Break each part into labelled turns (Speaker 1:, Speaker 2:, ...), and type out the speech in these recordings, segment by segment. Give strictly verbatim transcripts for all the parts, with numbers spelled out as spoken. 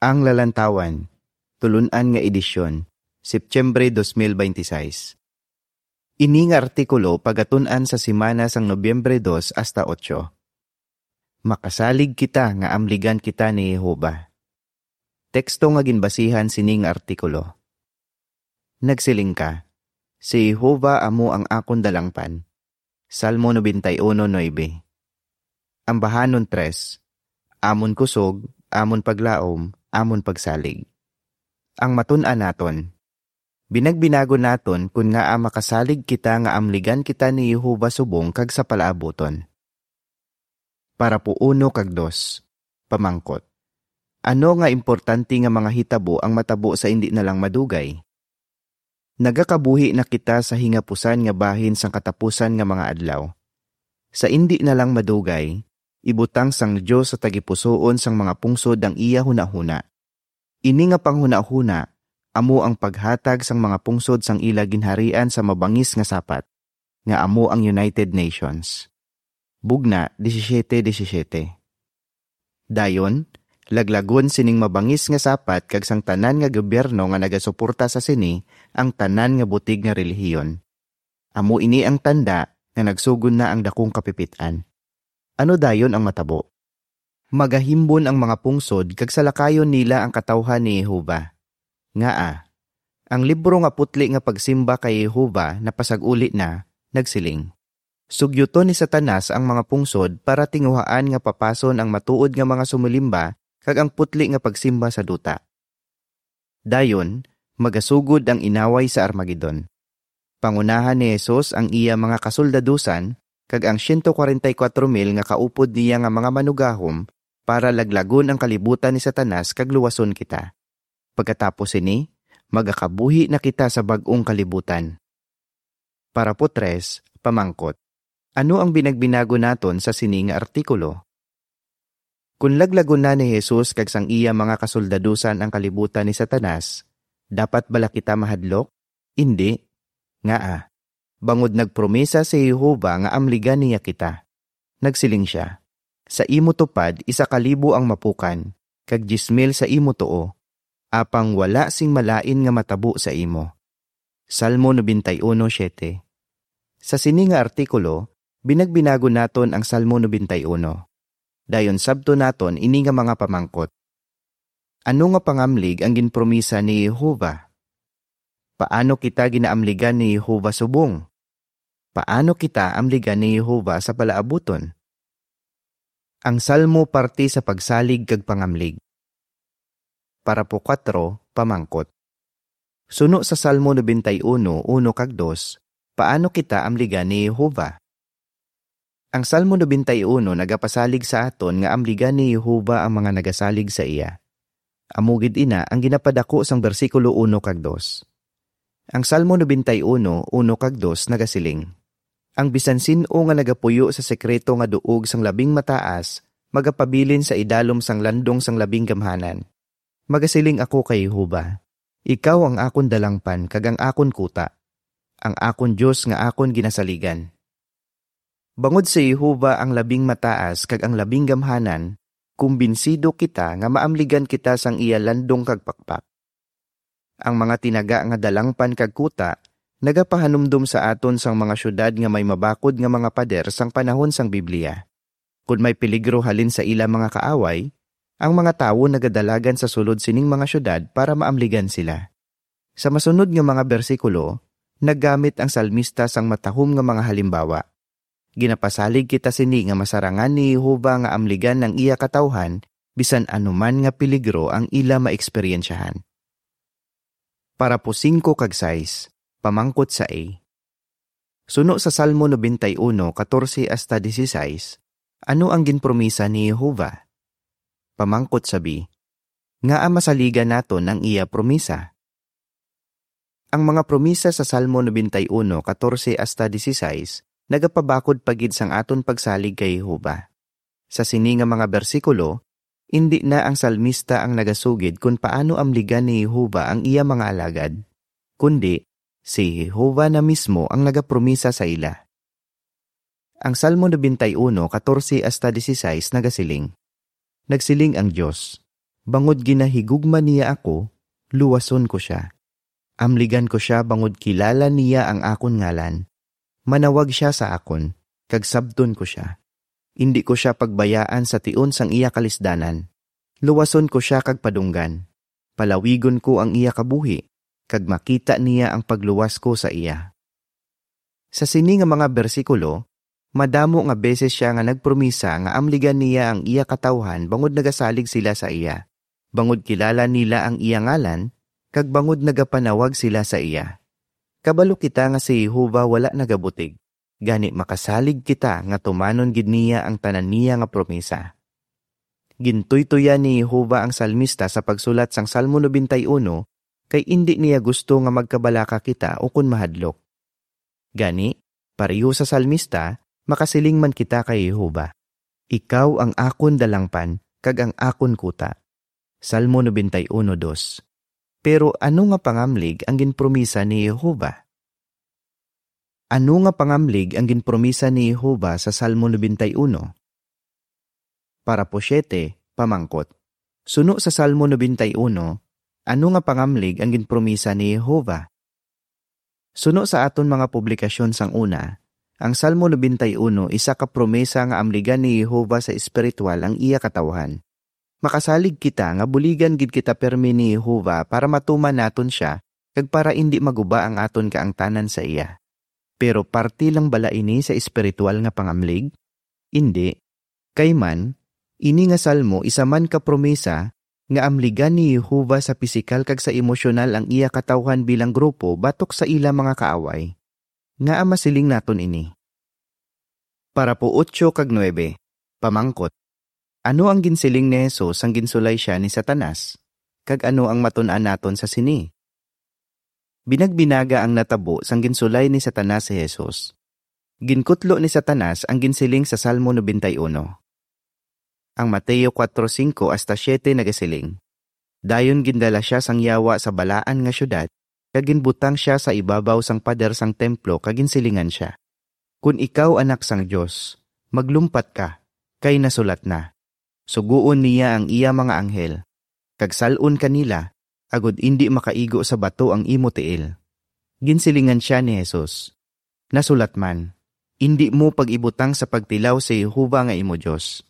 Speaker 1: Ang Lalantawan, tulunan nga edisyon, Setyembre dos mil veintiséis. Ini nga artikulo pagatun-an sa simana sang Nobyembre dos hasta otso. Makasalig kita nga amligan kita ni Jehova. Teksto nga ginbasihan sining artikulo. Nagsiling ka, si Jehova amo ang akon dalangpan. Salmo ninety-one nine. Ambahanon tres. Amon kusog, amon paglaom, amon pagsalig. Ang matun-an naton. Binagbinago naton kun nga a makasalig kita nga amligan kita ni Jehova subong kag sa palaabuton. Para po uno kag dos. Pamangkot. Ano nga importante nga mga hitabo ang matabo sa hindi na lang madugay? Nagakabuhi na kita sa hingapusan nga bahin sang katapusan nga mga adlaw. Sa hindi na lang madugay, ibutang sang Diyos sa tagipusoon sang mga pungsod ang iya hunahuna. Ini nga panghunahuna, amo ang paghatag sang mga pungsod sang ila ginharian sa mabangis nga sapat, nga amo ang United Nations. Bugna seventeen seventeen. Dayon, laglagon sining mabangis nga sapat kag sang tanan nga gobyerno nga nagasuporta sa sini ang tanan nga butig nga relihiyon. Amo ini ang tanda nga nagsugon na ang dakong kapipitan. Ano dayon ang matabo? Magahimbon ang mga pungsod kag salakayon nila ang katawhan ni Jehova. Ngaa, ang libro nga putli nga pagsimba kay Jehova na pasag-uli na, nagsiling. Sugyuton ni Satanas ang mga pungsod para tinguhaan nga papason ang matuod nga mga sumulimba kag ang putli nga pagsimba sa duta. Dayon, magasugod ang inaway sa Armageddon. Pangunahan ni Jesus ang iya mga kasoldadusan kag ang one hundred forty-four mil nga kaupod niya nga mga manugahom para laglagon ang kalibutan ni Satanas kag luwason kita. Pagkatapos ini, magakabuhi na kita sa bag-ong kalibutan. Para po tres, pamangkot. Ano ang binagbinago naton sa sining nga artikulo? Kung laglagon na ni Jesus kag sang iya mga kasoldadusan ang kalibutan ni Satanas, dapat bala kita mahadlok? Hindi. Ngaa. Bangod nagpromesa si Jehova nga amligan niya kita. Nagsiling siya, sa imo tupad isa kalibo ang mapukan, kag gismil sa imo tuo, apang wala sing malain nga matabo sa imo. Salmo ninety-one seven. Sa sini nga artikulo, binagbinago naton ang Salmo ninety-one. Dayon sabto naton ini nga mga pamangkot. Ano nga pangamlig ang ginpromisa ni Jehova? Paano kita ginaamligan ni Jehova subong? Paano kita amligan ni Jehova sa palaabuton? Ang Salmo parte sa pagsalig kag pangamlig. Para po four, pamangkot. Suno sa Salmo ninety-one, one kag dos, paano kita amligan ni Jehova? Ang Salmo ninety-one nagapasalig sa aton nga amligan ni Jehova ang mga nagasalig sa iya. Amugid ina ang ginapadako sang bersikulo one kag dos. Ang Salmo ninety-one, one kag dos nagasiling. Ang bisan sin-o nga nagapuyo sa sekreto nga duog sang labing mataas, magapabilin sa idalom sang landong sang labing gamhanan. Magasiling ako kay Jehova. Ikaw ang akon dalangpan kag ang akon kuta. Ang akon Diyos nga akon ginasaligan. Bangod sa Jehova ang labing mataas kag ang labing gamhanan, kumbinsido kita nga maamligan kita sang iya landong kag pakpak. Ang mga tinaga nga dalangpan kag kuta, nagapahanumdum sa aton sang mga syudad nga may mabakod nga mga pader sang panahon sang Biblia. Kung may peligro halin sa ila mga kaaway, ang mga tawo nagadalagan sa sulod sining mga syudad para maamligan sila. Sa masunod nga mga bersikulo, naggamit ang salmista sang matahom nga mga halimbawa. Ginapasalig kita sini nga masarangan ni Jehova nga amligan ng iya katawhan bisan anuman nga peligro ang ila maeksperiensyahan. Para po five kag six, pamangkot sa A. Suno sa Salmo ninety-one, fourteen hasta sixteen, ano ang ginpromisa ni Jehova? Pamangkot sa B. Nga ang masaligan naton ang iya promisa. Ang mga promisa sa Salmo ninety-one, fourteen hasta sixteen, nagapabakod pagid sang aton pagsalig kay Jehova. Sa sini nga mga bersikulo, hindi na ang salmista ang nagasugid kung paano amligan ni Jehova ang iya mga alagad, kundi si Jehova na mismo ang nagapromisa sa ila. Ang Salmo ninety-one, fourteen hasta sixteen nagasiling. Nagsiling ang Diyos, Bangod ginahigugma niya ako, luwason ko siya. Amligan ko siya bangod kilala niya ang akon ngalan. Manawag siya sa akon, kag sabton ko siya. Indi ko siya pagbayaan sa tion sang iya kalisdanan. Luwason ko siya kag padunggan. Palawigon ko ang iya kabuhi, kag makita niya ang pagluwas ko sa iya. Sa sini nga mga bersikulo, madamo nga beses siya nga nagpromisa nga amligan niya ang iya katawhan bangod nagasalig sila sa iya. Bangod kilala nila ang iya ngalan, kag bangod nagapanawag sila sa iya. Kabalo kita nga si Jehova wala nagabutig. Gani makasalig kita nga tumanon gid niya ang tanan niya nga promesa. Gintuy-tuyan ni Jehova ang salmista sa pagsulat sang Salmo ninety-one kay indi niya gusto nga magkabalaka kita o kun mahadlok. Gani, pareho sa salmista, makasiling man kita kay Jehova. Ikaw ang akon dalangpan, kag ang akon kuta. Salmo ninety-one two. Pero ano nga pangamlig ang ginpromisa ni Jehova? Ano nga pangamlig ang ginpromisa ni Jehova sa Salmo ninety-one? Para po siyete, pamangkot. Suno sa Salmo ninety-one, ano nga pangamlig ang ginpromisa ni Jehova? Suno sa aton mga publikasyon sang una, ang Salmo ninety-one isa ka promesa nga amligan ni Jehova sa espiritual ang iya katawhan. Makasalig kita nga buligan gid kita permi ni Jehova para matuman naton siya kag para indi maguba ang aton kaangtanan sa iya. Pero parti lang bala ini sa espiritual nga pangamlig? Indi. Kay man, ini nga salmo isa man ka promesa nga amligan ni Jehova sa pisikal kag sa emosyonal ang iya katawhan bilang grupo batok sa ila mga kaaway. Nga masiling naton ini. Para po eight kag nine, pamangkot. Ano ang ginsiling ni Jesus ang ginsulay siya ni Satanas? Kag ano ang matun-an naton sa sini? Binagbinaga ang natabo sang ginsulay ni Satanas si Jesus. Ginkutlo ni Satanas ang ginsiling sa Salmo ninety-one. Ang Mateo four five hasta seven nagasiling. Dayon gindala siya sang yawa sa balaan nga syudad, kag ginbutang siya sa ibabaw sang pader sang templo kag ginsilingan siya. Kung ikaw anak sang Dios, maglumpat ka, kay nasulat na. Suguon niya ang iya mga anghel, kag salun kanila, agud indi makaigo sa bato ang imo tiil. Ginsilingan siya ni Jesus. Nasulat man, indi mo pag-ibutang sa pagtilaw sa Jehova nga imo Dios.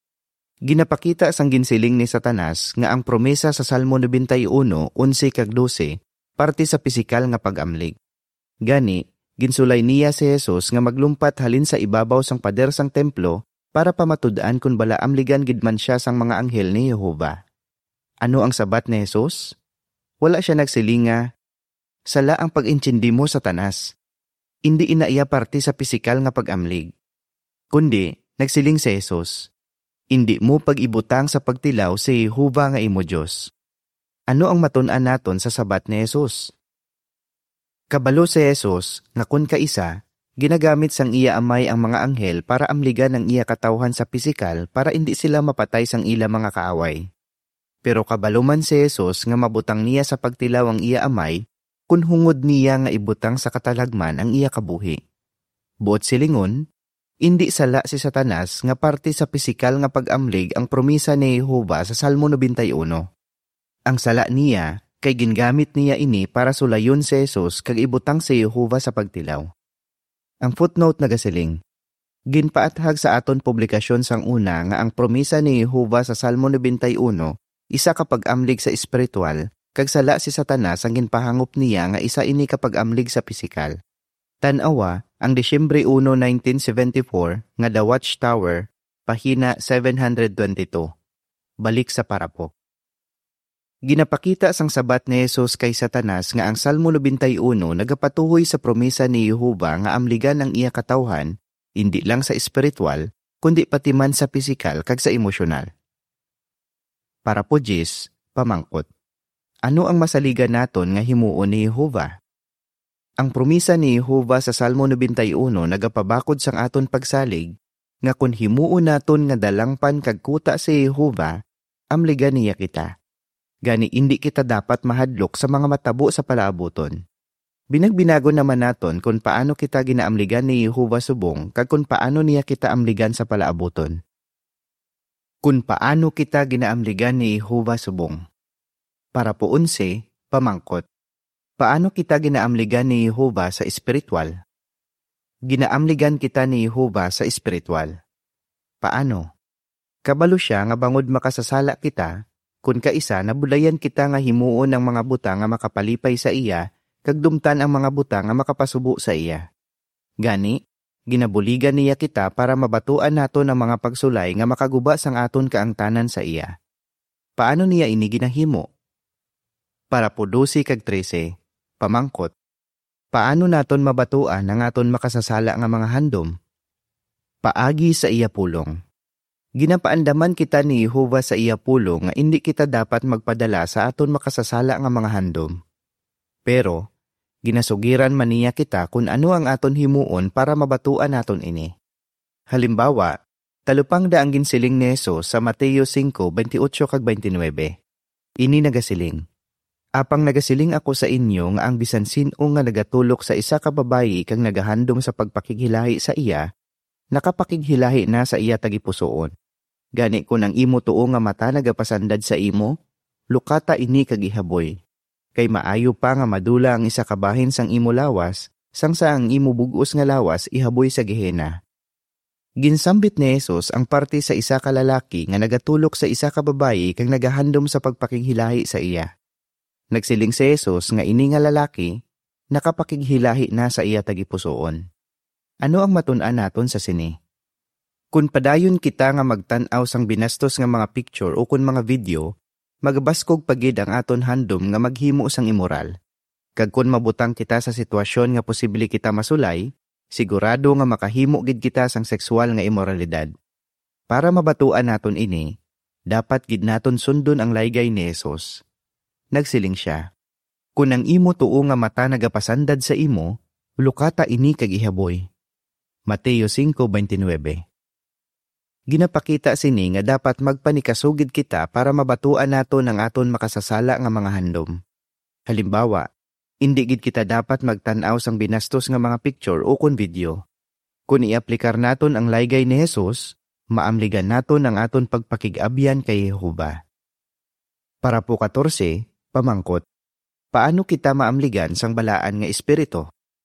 Speaker 1: Ginapakita sang ginsiling ni Satanas nga ang promesa sa Salmo ninety-one, eleven kag twelve, parte sa pisikal nga pag-amlig. Gani, ginsulay niya si Jesus nga maglumpat halin sa ibabaw sang pader sang templo para pamatud-an kung bala amligan gid man siya sang mga anghel ni Jehova. Ano ang sabat ni Jesus? Wala siya nagsilinga, sala ang pag-intindi mo, Satanas. Indi ina iya parte sa pisikal nga pag-amlig. Kundi, nagsiling si Jesus, indi mo pag-ibutang sa pagtilaw si Jehova nga imo Dios. Ano ang matun-an naton sa sabat ni Jesus? Kabalo si Jesus nga kun kaisa, ginagamit sang iya amay ang mga anghel para amligan ang iya katawhan sa pisikal para hindi sila mapatay sang ila mga kaaway. Pero kabalo man si Jesus nga mabutang niya sa pagtilaw ang iya amay, kun hungod niya nga ibutang sa katalagman ang iya kabuhi. Buot silingon, indi sala si Satanas nga parte sa pisikal nga pag-amlig ang promisa ni Jehova sa Salmo ninety-one. Ang sala niya kay gingamit niya ini para sulayon si Jesus kag ibutang si Jehova sa pagtilaw. Ang footnote nagasiling, ginpaathag sa aton publikasyon sang una nga ang promisa ni Jehova sa Salmo ninety-one isa ka pag-amlig sa espiritual kag sala si Satanas ang ginpahangop niya nga isa ini ka pag-amlig sa pisikal. Tan-awa ang Disyembre one, nineteen seventy-four nga The Watchtower, pahina seven twenty-two. Balik sa parapok. Ginapakita sang sabat ni Jesus kay Satanas nga ang Salmo ninety-one nagapatuhoy sa promesa ni Jehova nga amligan ang iya katawhan, hindi lang sa espiritual, kundi pati man sa pisikal kag sa emosyonal. Para po Jis, pamangkot. Ano ang masaligan naton nga himuon ni Jehova? Ang promesa ni Jehova sa Salmo ninety-one nagapabakod sang aton pagsalig, nga kun himuon naton nga dalangpan kag kuta si Jehova, amligan niya kita. Gani indi kita dapat mahadlok sa mga matabo sa palaabuton. Binagbinago naman naton kung paano kita ginaamligan ni Jehova subong kag kung paano niya kita amligan sa palaabuton. Kung paano kita ginaamligan ni Jehova subong. Para po unse, pamangkot. Paano kita ginaamligan ni Jehova sa espiritual? Ginaamligan kita ni Jehova sa espiritual. Paano? Kabalo siya nga bangod makasasala kita, kun kaisa nabulayan kita nga himuon ang mga buta nga makapalipay sa iya, kag dumtan ang mga buta nga makapasubo sa iya. Gani, ginabuligan niya kita para mabatuan nato ng mga pagsulay nga makaguba sang aton kaangtanan sa iya. Paano niya ini ginahimo? Para po dose kag trese, pamangkot. Paano naton mabatuan ang aton makasasala nga mga handom? Paagi sa iya pulong. Ginapaandaman kita ni Jehova sa iya pulong nga hindi kita dapat magpadala sa aton makasasala nga mga handom. Pero, ginasugiran man niya kita kung ano ang aton himuon para mabatuan naton ini. Halimbawa, talupang daang ginsiling ni Jesus sa Mateo five, twenty-eight kag twenty-nine. Ini nagasiling. Apang nagasiling ako sa inyo nga ang bisan sino nga nagatulok sa isa ka babayi kang nagahandom sa pagpakighilahi sa iya, nakapakighilahi na sa iya tagipusoon. Gani kung ang imo tuo nga mata nagapasandad sa imo, lukata ini kagihaboy. Kay maayo pa nga madula ang isa ka bahin sang imo lawas, sang sa ang imo bugos nga lawas ihaboy sa gehena. Ginsambit ni Jesus ang parte sa isa ka lalaki nga nagatulok sa isa ka babayi kang nagahandom sa pagpakighilahi sa iya. Nagsiling si Jesus nga ini nga lalaki, nakapakighilahi na sa iya tagipusoon. Ano ang matun-an naton sa sini? Kung padayon kita nga magtan-aw sang binastos nga mga picture o kun mga video, magabaskog pagid ang aton handom nga maghimo sang immoral. Kag kun mabutang kita sa sitwasyon nga posible kita masulay, sigurado nga makahimo gid kita sang sexual nga immoralidad. Para mabatuan naton ini, dapat gid naton sundon ang laygay ni Jesus. Nagsiling siya, kung ang imo tuo nga mata nagapasandad sa imo, lukata ini kag ihaboy. Mateo five twenty-nine. Ginapakita sini nga dapat magpanikasugid kita para mabatuan nato ng aton makasasala nga mga handom. Halimbawa, hindi gid kita dapat magtan-aw sang binastos nga mga picture o kun video. Kung iaplikar naton ang laygay ni Jesus, maamligan naton ang aton pagpakig-abyan kay Jehova. Para po fourteen, pamangkot. Paano kita maamligan sang balaan nga espiritu?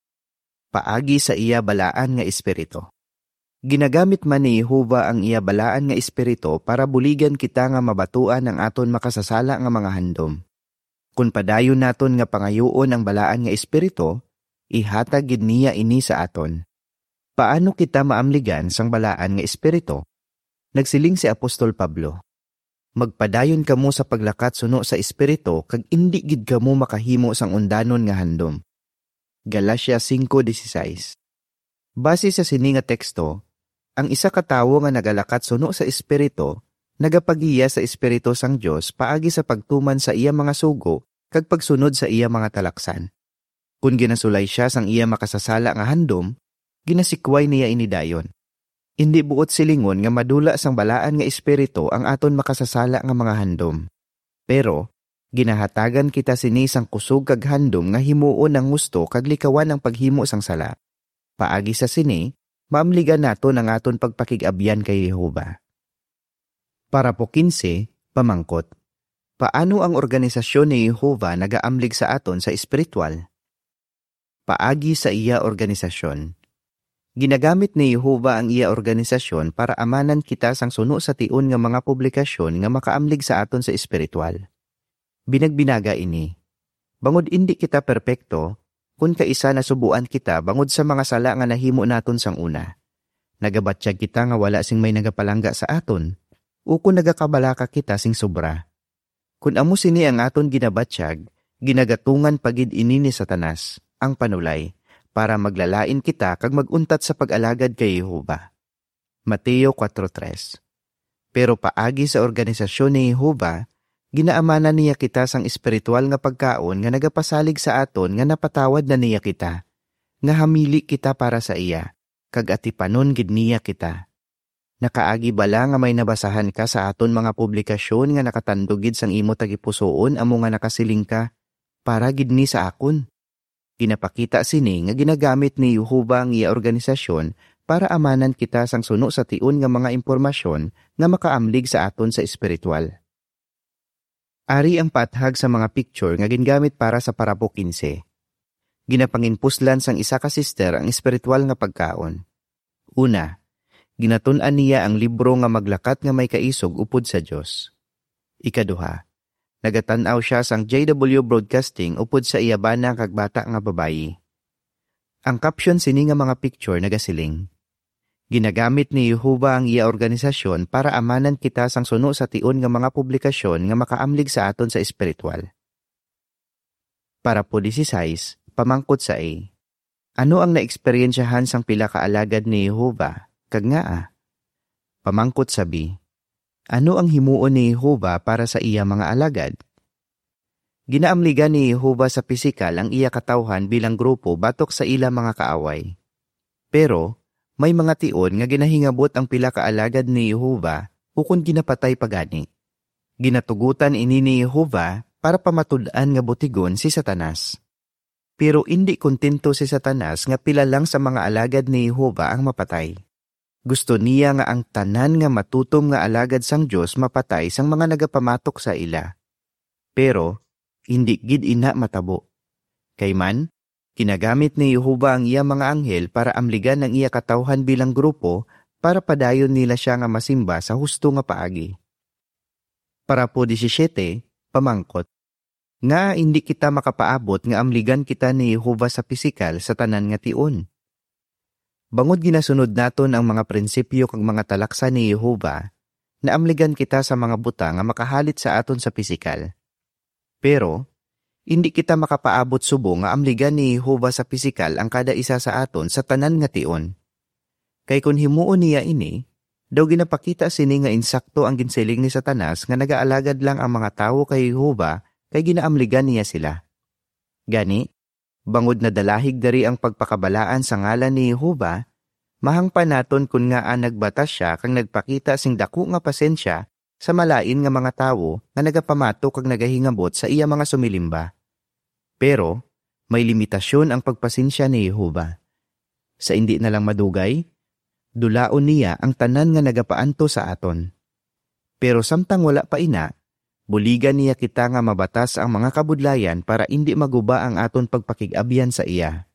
Speaker 1: Paagi sa iya balaan nga espiritu. Ginagamit man ni Jehova ang iya balaan nga espiritu para buligan kita nga mabatuan ang aton makasasala nga mga handom. Kung padayon naton nga pangayoon ang balaan nga espiritu, ihatag gid niya ini sa aton. Paano kita maamligan sang balaan nga espiritu? Nagsiling si Apostol Pablo, magpadayon kamo sa paglakat suno sa espiritu kag indi gid kamo makahimo sang undanon nga handom. Galatia five sixteen. Base sa sini nga teksto, ang isa ka tawo nga nagalakat suno sa espiritu, nagapagiya sa espiritu sang Dios paagi sa pagtuman sa iya mga sugo kag pagsunod sa iya mga talaksan. Kung ginasulay siya sang iya makasasala nga handom, ginasikway niya ini dayon. Hindi buot silingon nga madula sang balaan nga espiritu ang aton makasasala nga mga handom. Pero, ginahatagan kita sini sang kusog kag handom nga himuon ang gusto kag likawan ang paghimo sang sala. Paagi sa sini, maamligan naton ang aton pagpakig-abyan kay Jehova. Para po fifteen, pamangkot. Paano ang organisasyon ni Jehova nagaamlig sa aton sa espiritual? Paagi sa iya organisasyon. Ginagamit ni Jehova ang iya organisasyon para amanan kita sang suno sa tion nga mga publikasyon nga makaamlig sa aton sa espiritual. Binagbinaga ini. Bangod indi kita perpekto, kun kaisa nasubuan kita bangod sa mga sala nga nahimo naton sang una. Nagabatsyag kita nga wala sing may nagapalangga sa aton, o kung nagakabalaka kita sing sobra. Kung amo sini ang aton ginabatsyag, ginagatungan pagid ini ni Satanas, ang panulay, para maglalain kita kag maguntat sa pag-alagad kay Jehova. Mateo four three. Pero paagi sa organisasyon ni Jehova, ginaamana niya kita sang espiritual nga pagkaon nga nagapasalig sa aton nga napatawad na niya kita, nga hamili kita para sa iya, kag atipanon gid niya kita. Nakaagi bala nga may nabasahan ka sa aton mga publikasyon nga nakatandugid sang imo tagipusoon amo nga nakasiling ka, para gid ni sa akon. Ginapakita sini nga ginagamit ni Jehova ang iya organisasyon para amanan kita sang suno sa tion nga mga impormasyon nga makaamlig sa aton sa espiritual. Ari ang paathag sa mga picture nga gingamit para sa parapo fifteen. Ginapanginpuslan sang isa ka sister ang espiritual nga pagkaon. Una, ginatun-an niya ang libro nga maglakat nga may kaisog upod sa Dios. Ikaduha, nagatan-aw siya sang J W Broadcasting upod sa iyabana kag bata nga babayi. Ang caption sini nga mga picture nagasiling. Ginagamit ni Jehovah ang iya organisasyon para amanan kita sang suno sa tion nga mga publikasyon nga makaamlig sa aton sa espiritual. Para po sixteen, pamangkot sa A. Ano ang naeksperyensyahan sang pila ka alagad ni Jehovah? Kag nga ah. Pamangkot sa B. Ano ang himuon ni Jehovah para sa iya mga alagad? Ginaamligan ni Jehovah sa pisikal ang iya katawhan bilang grupo batok sa ila mga kaaway. Pero, may mga tion nga ginahingabot ang pila ka alagad ni Jehovah ukon ginapatay pagani. Ginatugutan ini ni Jehovah para pamatud-an nga butigon si Satanas. Pero hindi kontento si Satanas nga pila lang sa mga alagad ni Jehovah ang mapatay. Gusto niya nga ang tanan nga matutom nga alagad sang Dios mapatay sang mga nagapamatok sa ila. Pero, hindi gid ina matabo. Kay man, kinagamit ni Jehovah ang iya mga anghel para amligan ang iya katawhan bilang grupo para padayon nila siya nga masimba sa husto nga paagi. Para po seventeen, pamangkot. Nga hindi kita makapaabot nga amligan kita ni Jehovah sa pisikal sa tanan nga tion. Bangod ginasunod naton ang mga prinsipyo kag mga talaksa ni Jehovah, na amligan kita sa mga buta nga makahalit sa aton sa pisikal. Pero, hindi kita makapaabot subo nga amligan ni Jehovah sa pisikal ang kada isa sa aton sa tanan nga tion. Kay kun himuon niya ini, daw ginapakita sini nga insakto ang ginsiling ni Satanas nga nagaalagad lang ang mga tawo kay Jehovah kay ginaamligan niya sila. Gani, bangod na dalahig dari ang pagpakabalaan sa ngalan ni Jehovah, mahangpa naton kun nga ang nagbatas siya kang nagpakita sing dako nga pasensya sa malain nga mga tawo nga nagapamato kag nagahingabot sa iya mga sumilimba. Pero, may limitasyon ang pagpasensya ni Jehovah. Sa hindi na lang madugay, dulaon niya ang tanan nga nagapaanto sa aton. Pero samtang wala pa ina, buligan niya kita nga mabatas ang mga kabudlayan para hindi maguba ang aton pagpakig-abyan sa iya.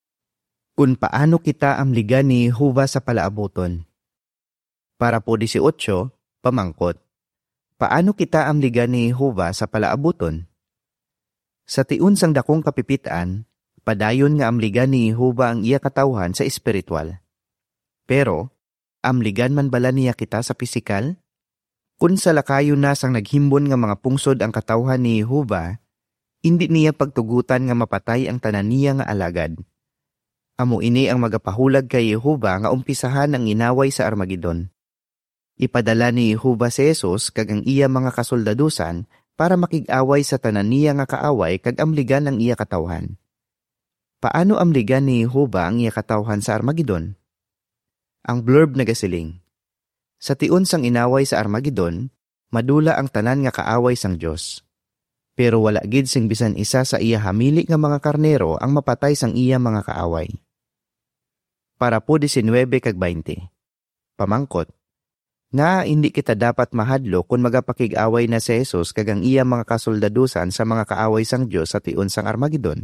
Speaker 1: Kung paano kita amligan ni Jehovah sa palaabuton. Para po eighteen, pamangkot. Paano kita amligan ni Jehovah sa palaabuton? Sa tion sang dakong kapipitaan, padayon nga amligan ni Jehovah ang iya katawhan sa espiritual. Pero, amligan man bala niya kita sa pisikal? Kung sa lakayo na sang naghimbon nga mga pungsod ang katawhan ni Jehovah, hindi niya pagtugutan nga mapatay ang tanan niya nga alagad. Amo ini ang magapahulag kay Jehovah nga umpisahan ang inaway sa Armageddon. Ipadala ni Jehovah si Jesus kag ang iya mga kasoldadusan para makig-away sa tanan niya nga kaaway kag amligan ang iya katawhan. Paano amligan ni Jehovah ang iya katawhan sa Armageddon? Ang blurb nagasiling. Sa tion sang inaway sa Armageddon, madula ang tanan nga kaaway sang Dios. Pero wala gid sing bisan isa sa iya hamili nga mga karnero ang mapatay sang iya mga kaaway. Para po nineteen kag twenty. Pamangkot. Nga hindi kita dapat mahadlo kung magapakig-away na si Jesus kag ang iya mga kasoldadusan sa mga kaaway sang Dios sa tion sang Armageddon.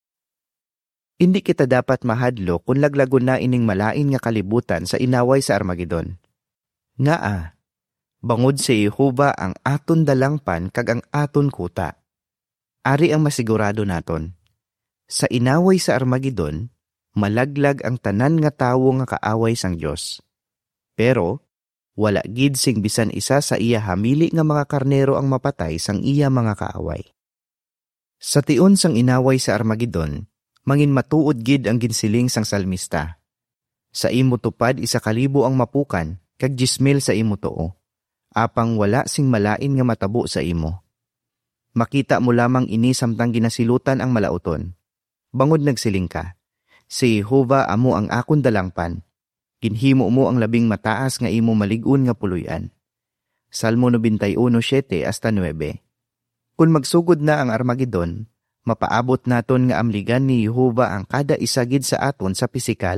Speaker 1: Hindi kita dapat mahadlo kung laglagon na ining malain nga kalibutan sa inaway sa Armageddon. Nga ah, bangod si Jehovah ang aton dalangpan kag ang aton kuta. Ari ang masigurado naton. Sa inaway sa Armageddon, malaglag ang tanan nga tawo nga kaaway sang Dios. Pero, wala gid sing bisan isa sa iya hamili nga mga karnero ang mapatay sang iya mga kaaway. Sa tion sang inaway sa Armageddon, mangin matuod gid ang ginsiling sang salmista. Sa imo tupad isa kalibo ang mapukan, kag gismil sa imo too. Apang wala sing malain nga matabo sa imo. Makita mo lamang ini samtang ginasilutan ang malauton. Bangod nagsiling ka, si Jehovah amo ang akon dalangpan. Ginhimo mo ang labing mataas nga imo malig-on nga puloy-an. Salmo ninety-one seven hasta nine. Kung magsugod na ang Armageddon, mapaabot naton nga amligan ni Jehovah ang kada isa gid sa aton sa pisikal,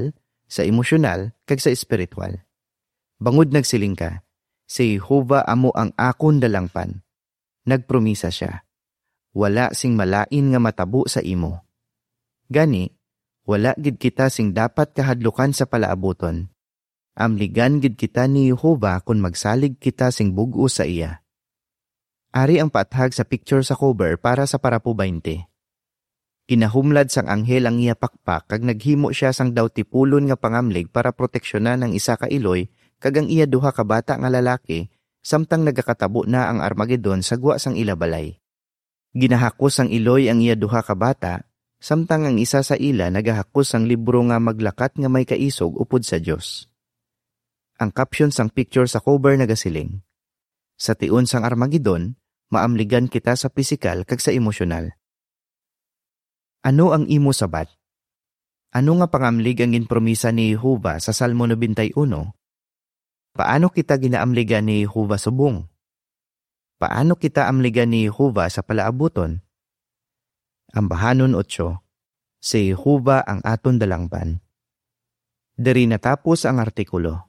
Speaker 1: sa emosyonal kag sa espiritual. Bangod nagsiling ka, si Jehova amo ang akon dalangpan. Nagpromisa siya. Wala sing malain nga matabo sa imo. Gani, wala gid kita sing dapat kahadlukan sa palaabuton. Amligan gid kita ni Jehova kung magsalig kita sing bug-o sa iya. Ari ang paathag sa picture sa cover para sa parapo twenty. Kinahumlad sang anghel ang iya pakpak kag naghimo siya sang daw tipulon nga pangamlig para proteksyonan ang isa ka iloy kag ang iya duha ka bata nga lalaki samtang nagakatabo na ang Armageddon sa gwa sang ilabalay. Ginahakos ang iloy ang iya duha ka bata samtang ang isa sa ila nagahakos ang libro nga maglakat nga may kaisog upod sa Dios. Ang caption sang picture sa cover nagasiling, sa tion sang Armageddon, maamligan kita sa pisikal kag sa emosyonal. Ano ang imo sabat? Ano nga pangamlig ang ginpromisa ni Jehova sa Salmo ninety-one? Paano kita ginaamligan ni Jehova subong? Paano kita amligan ni Jehova sa palaabuton? Ambahanon eight. Si Jehova ang aton dalangpan. Diri natapos ang artikulo.